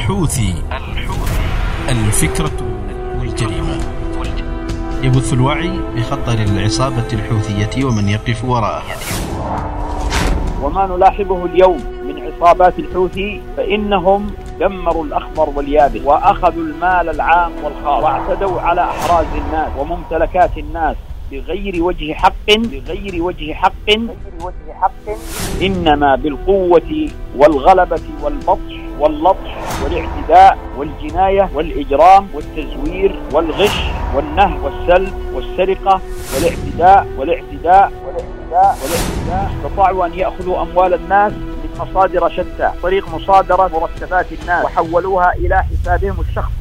الحوثي الفكرة والجريمة. يبث الوعي بخطر العصابة الحوثية ومن يقف وراءها. وما نلاحظه اليوم من عصابات الحوثي فإنهم دمروا الأخضر واليابس وأخذوا المال العام والخاص واعتدوا على أحراز الناس وممتلكات الناس بغير وجه حق إنما بالقوة والغلبة والبطش واللطش والاعتداء والجناية والإجرام والتزوير والغش والنهب والسلب والسرقة والاعتداء استطاعوا أن يأخذوا أموال الناس من مصادر شتى طريق مصادرة مرتبات الناس وحولوها إلى حسابهم الشخصي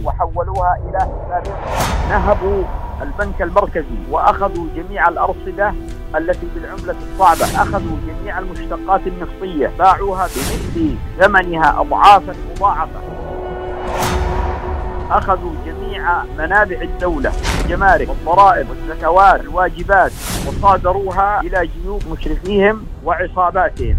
نهبوا البنك المركزي وأخذوا جميع الأرصدة التي بالعملة الصعبة، أخذوا جميع المشتقات النفطية باعوها بمثل ثمنها أضعافا مضاعفة، أخذوا جميع منابع الدولة الجمارك والضرائب والزكوات الواجبات وصادروها إلى جيوب مشرفيهم وعصاباتهم.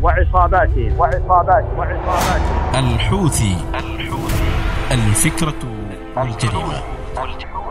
الحوثي الفكرة والجريمة.